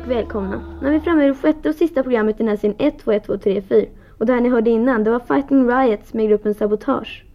och välkomna. Nu är vi framme vid det sjätte och sista programmet i den här serien 1, 2, 1, 2, 3, 4. Och det här ni hörde innan, det var Fighting Riots med gruppen Sabotage.